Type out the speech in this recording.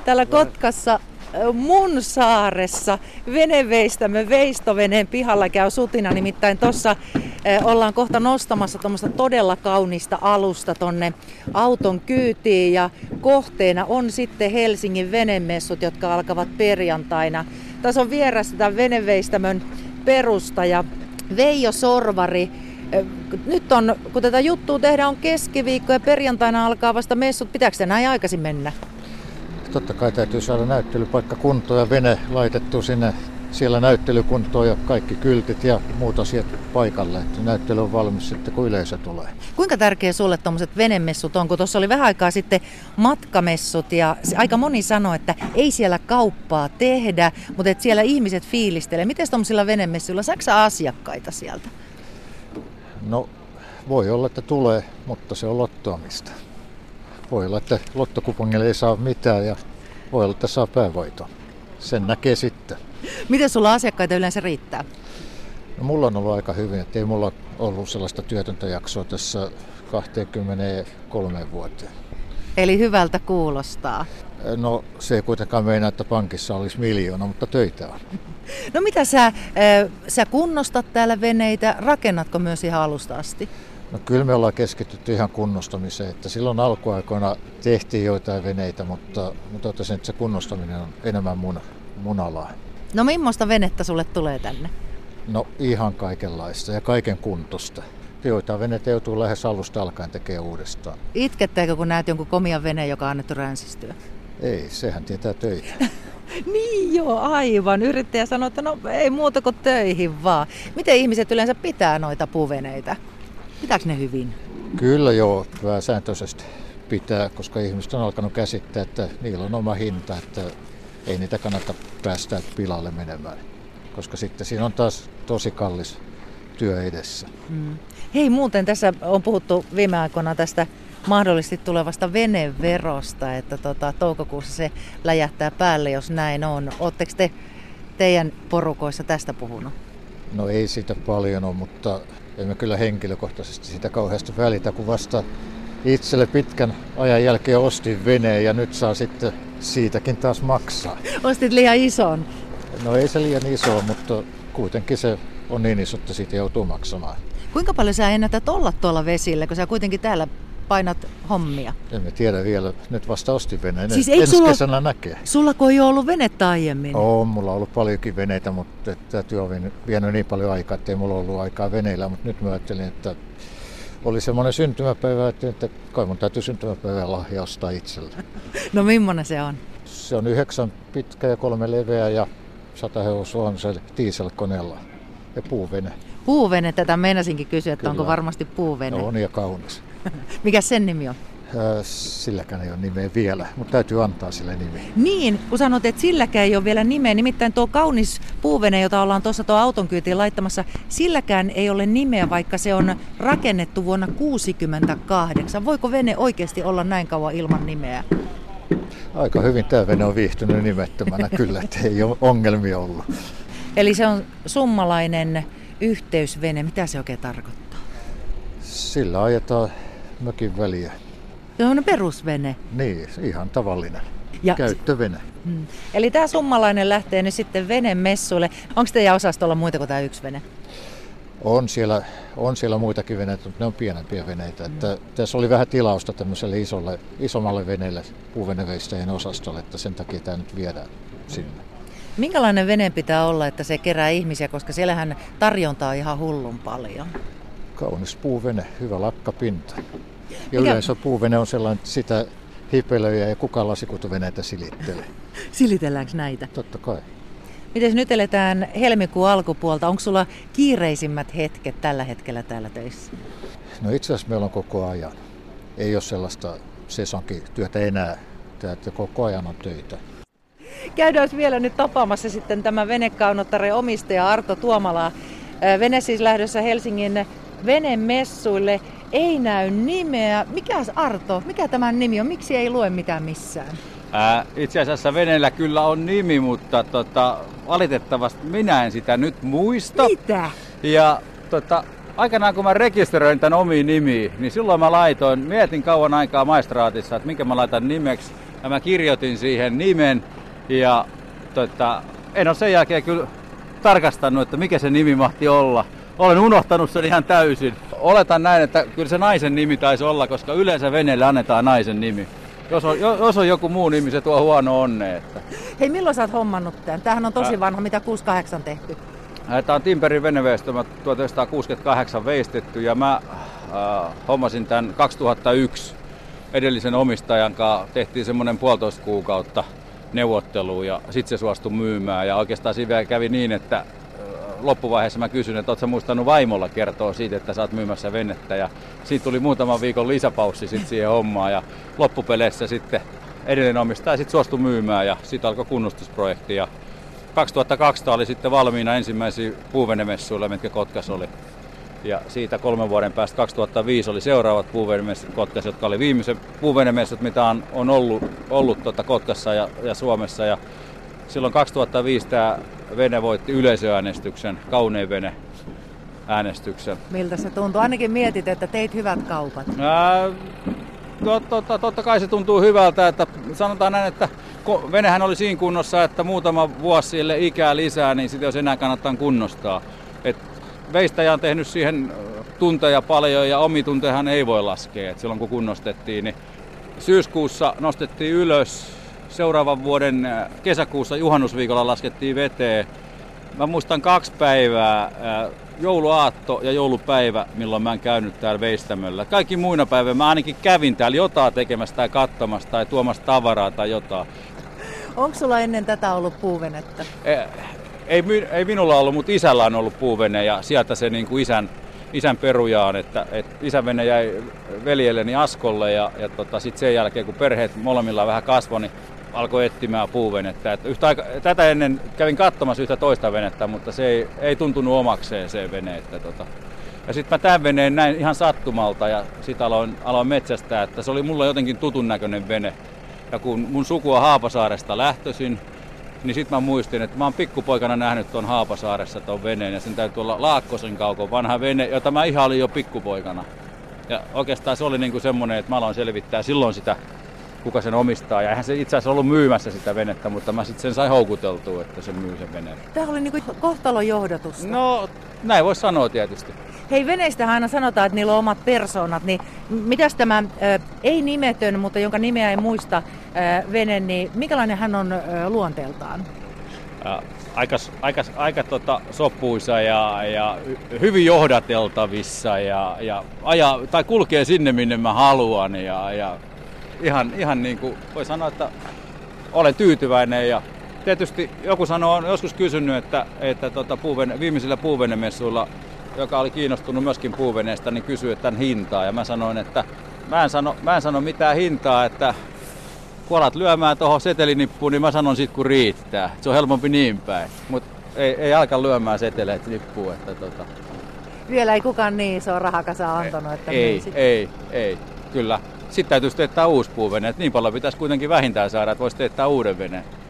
täällä Kotkassa mun saaressa veneveistämme veistoveneen pihalla käy sutina, nimittäin tuossa ollaan kohta nostamassa tuommoista todella kaunista alusta tonne auton kyytiin ja kohteena on sitten Helsingin venemessut, jotka alkavat perjantaina. Tässä on vieressä tämän veneveistämön perustaja Veijo Sorvari. Nyt on, kun tätä juttua tehdään, on keskiviikko ja perjantaina alkaa vasta messut. Pitääkö se näin aikaisin mennä? Totta kai täytyy saada näyttelypaikka kuntoon ja vene laitettu sinne siellä näyttelykuntoon ja kaikki kyltit ja muut asiat paikalle. Että näyttely on valmis sitten, kun yleisö tulee. Kuinka tärkeä sulle tuommoiset venemessut on? Kun tuossa oli vähän aikaa sitten matkamessut ja aika moni sanoi, että ei siellä kauppaa tehdä, mutta että siellä ihmiset fiilistelee. Miten tuommoisilla venemessuilla saako asiakkaita sieltä? No voi olla, että tulee, mutta se on lottoamista. Voi olla, että lottokupongille ei saa mitään ja voi olla, että saa päävoiton. Sen näkee sitten. Miten sulla asiakkaita yleensä riittää? No, mulla on ollut aika hyvin, että ei mulla ollut sellaista työtöntä jaksoa tässä 23 vuoteen. Eli hyvältä kuulostaa. No se ei kuitenkaan meinaa, että pankissa olisi 1 miljoona, mutta töitä on. No mitä sä kunnostat täällä veneitä? Rakennatko myös ihan alusta asti? No kyllä me ollaan keskitytty ihan kunnostamiseen, että silloin alkuaikoina tehtiin joitain veneitä, mutta totesin, että se kunnostaminen on enemmän mun alaa. No millaista venettä sulle tulee tänne? No ihan kaikenlaista ja kaiken kuntosta. Joitain veneitä joutuu lähes alusta alkaen tekemään uudestaan. Itkettääkö, kun näet jonkun komian veneen, joka on annettu ränsistyä? Ei, sehän tietää töitä. Niin joo, aivan. Yrittäjä sanoi, että no ei muuta kuin töihin vaan. Miten ihmiset yleensä pitää noita puuveneitä? Pitääkö ne hyvin? Kyllä joo, pääsääntöisesti pitää, koska ihmiset on alkanut käsittää, että niillä on oma hinta, että ei niitä kannata päästää pilalle menemään, koska sitten siinä on taas tosi kallis työ edessä. Hei, muuten tässä on puhuttu viime aikoina tästä mahdollisesti tulevasta veneverosta, että toukokuussa se läjähtää päälle, jos näin on. Oletteko te teidän porukoissa tästä puhunut? No ei siitä paljon ole, mutta emme kyllä henkilökohtaisesti sitä kauheasti välitä, kun vasta itselle pitkän ajan jälkeen ostin veneen ja nyt saa sitten siitäkin taas maksaa. Ostit liian ison? No ei se liian iso, mutta kuitenkin se on niin iso, että siitä joutuu maksamaan. Kuinka paljon sä ennätät olla tuolla vesillä, kun sä kuitenkin täällä painat hommia? Emme tiedä vielä. Nyt vasta ostin veneen. Siis ensi kesänä näkee. Sulla ei ole ollut venettä aiemmin? On, mulla on ollut paljonkin veneitä, mutta tämä työ on vienyt niin paljon aikaa, että ei mulla ollut aikaa veneillä. Mutta nyt mä ajattelin, että oli semmoinen syntymäpäivä, että kai mun täytyy syntymäpäivän lahja ostaa itselle. No millainen se on? Se on 9 pitkä ja 3 leveä ja 100 hevosvoimaa on se dieselkoneella ja puuvene. Puuvene, tätä meinasinkin kysyä, että Kyllä. Onko varmasti puuvene? No, on ja kaunis. Mikä sen nimi on? Silläkään ei ole nimeä vielä, mutta täytyy antaa sille nimi. Niin, kun sanot, että silläkään ei ole vielä nimeä, nimittäin tuo kaunis puuvene, jota ollaan tuossa tuo auton kyytiin laittamassa, silläkään ei ole nimeä, vaikka se on rakennettu vuonna 1968. Voiko vene oikeasti olla näin kauan ilman nimeä? Aika hyvin tämä vene on viihtynyt nimettömänä kyllä, että ei ole ongelmia ollut. Eli se on summalainen yhteysvene. Mitä se oikein tarkoittaa? Sillä ajetaan mökin väliä. Se on perusvene. Niin, ihan tavallinen ja käyttövene. Eli tämä summalainen lähtee nyt sitten venemessuille. Onko teidän osastolla muita kuin tämä yksi vene? On siellä muitakin veneitä, mutta ne on pienempiä veneitä. Että tässä oli vähän tilausta tämmöiselle isommalle veneelle puuveneveistäjien osastolle, että sen takia tämä nyt viedään sinne. Minkälainen vene pitää olla, että se kerää ihmisiä, koska siellähän tarjontaa ihan hullun paljon? Kaunis puuvene, hyvä lakkapinta. Ja yleensä puuvene on sellainen, että sitä hipelöjä ja kukaan lasikutuveneitä silittelee. Silitelläänkö näitä? Totta kai. Miten nyt eletään helmikuun alkupuolta? Onko sulla kiireisimmät hetket tällä hetkellä täällä töissä? No itse asiassa meillä on koko ajan. Ei ole sellaista sesonkityötä enää. Että koko ajan on töitä. Käydään vielä nyt tapaamassa sitten tämä venekaunottaren omistaja Arto Tuomalaa. Vene siis lähdössä Helsingin venemessuille. Ei näy nimeä. Mikä tämän nimi on? Miksi ei lue mitään missään? Itse asiassa veneellä kyllä on nimi, mutta valitettavasti minä en sitä nyt muista. Mitä? Ja aikanaan kun mä rekisteröin tämän omiin nimiin, niin silloin mietin kauan aikaa maistraatissa, että minkä mä laitan nimeksi. ja mä kirjoitin siihen nimen ja en ole sen jälkeen kyllä tarkastanut, että mikä se nimi mahti olla. Olen unohtanut sen ihan täysin. Oletan näin, että kyllä se naisen nimi taisi olla, koska yleensä veneelle annetaan naisen nimi. Jos on joku muu nimi, se tuo huono onnea. Hei, milloin sä oot hommannut tämän? Tämähän on tosi vanha, mitä 68 tehty. Tämä on Timperin veneveistö, 1968 veistetty ja mä hommasin tämän 2001 edellisen omistajan kanssa. Tehtiin semmoinen 1,5 kuukautta neuvottelua ja sitten se suostui myymään. Ja oikeastaan siinä vielä kävi niin, että loppuvaiheessa mä kysyin, että ootko sä muistanut vaimolla kertoa siitä, että sä oot myymässä venettä. Ja siitä tuli muutaman viikon lisäpaussi sit siihen hommaan ja loppupeleissä sitten edellinen omistaja sitten suostui myymään ja sitten alkoi kunnostusprojekti. Ja 2002 oli sitten valmiina ensimmäisiä puuvenemessuilla, mitkä Kotkas oli. Ja siitä 3 vuoden päästä 2005 oli seuraavat puuvenemessut Kotkassa, jotka oli viimeiset puuvenemessut, mitä on ollut Kotkassa ja Suomessa. Ja silloin 2005 tämä vene voitti yleisöäänestyksen, kaunein vene äänestyksen. Miltä se tuntuu? Ainakin mietit, että teit hyvät kaupat. Totta kai se tuntuu hyvältä, että sanotaan näin, että venehän oli siinä kunnossa, että muutama vuosi sille ikää lisää, niin sitä jos enää kannattaa kunnostaa. Et veistäjä on tehnyt siihen tunteja paljon ja omituntejahan ei voi laskea. Et silloin kun kunnostettiin, niin syyskuussa nostettiin ylös, seuraavan vuoden kesäkuussa juhannusviikolla laskettiin veteen. Mä muistan 2 päivää, jouluaatto ja joulupäivä, milloin mä en käynyt täällä veistämöllä. Kaikki muina päivinä mä ainakin kävin täällä jotain tekemässä tai katsomassa tai tuomassa tavaraa tai jotain. Onko sulla ennen tätä ollut puuvenettä? Ei minulla ollut, mutta isällä on ollut puuvene ja sieltä se niin kuin isän perujaan, että isän vene jäi veljelleni Askolle ja sitten sen jälkeen kun perheet molemmilla vähän kasvoi, niin alkoi etsimään puuvenettä. Tätä ennen kävin katsomassa yhtä toista venettä, mutta se ei tuntunut omakseen se vene. Ja sitten mä tämän veneen näin ihan sattumalta ja sitten aloin metsästää, että se oli mulla jotenkin tutun näköinen vene. Ja kun mun sukua Haapasaaresta lähtöisin, niin sitten mä muistin, että mä oon pikkupoikana nähnyt tuon Haapasaaressa tuon veneen ja sen täytyy olla Laakkosen kaukon vanha vene, jota mä ihailin jo pikkupoikana. Ja oikeastaan se oli niinku semmoinen, että mä aloin selvittää silloin sitä, kuka sen omistaa. Ja eihän se itse asiassa ollut myymässä sitä venettä, mutta mä sitten sen sain houkuteltua, että se myy sen veneen. Tämä oli niinku kohtalon johdotusta. No, näin voisi sanoa tietysti. Hei, veneistähän aina sanotaan, että niillä on omat persoonat, niin mitäs tämä ei nimetön, mutta jonka nimeä ei muista vene, niin minkälainen hän on luonteeltaan? Aika soppuisa ja hyvin johdateltavissa ja tai kulkee sinne, minne mä haluan ja ihan niin kuin voi sanoa, että olen tyytyväinen ja tietysti joku on joskus kysynyt, että viimeisillä puuvenemessuilla, joka oli kiinnostunut myöskin puuveneestä, niin kysyi tämän hintaa ja mä sanoin, että mä en sano mitään hintaa, että kun alat lyömään tuohon setelinippuun, niin mä sanon sit kun riittää. Se on helpompi niin päin, mutta ei alkaa lyömään seteleitä nippuun. Vielä ei kukaan niin iso rahakasa antanut, että ei, kyllä. Sitten täytyisi teettää uusi puuvene, että niin paljon pitäisi kuitenkin vähintään saada, että voisi teettää uuden veneen.